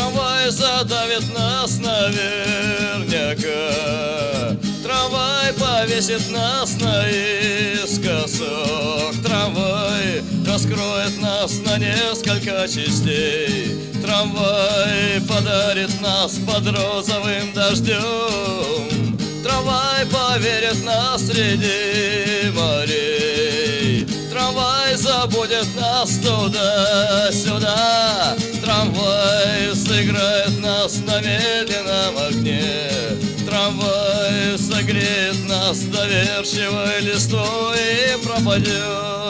Трамвай задавит нас наверняка, трамвай повесит нас наискосок, трамвай раскроет нас на несколько частей, трамвай подарит нас под розовым дождем, трамвай поверит нас среди морей, трамвай забудет нас туда-сюда, трамвай сыграет нас на медленном огне, трамвай согреет нас доверчивой листвой и пропадет.